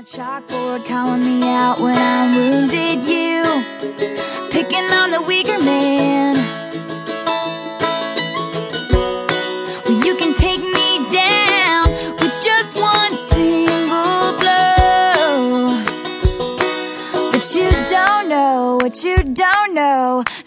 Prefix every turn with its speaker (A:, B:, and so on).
A: a chalkboard calling me out when I wounded you, picking on the weaker man. Well, you can take me down with just one single blow, but you don't know what you don't know.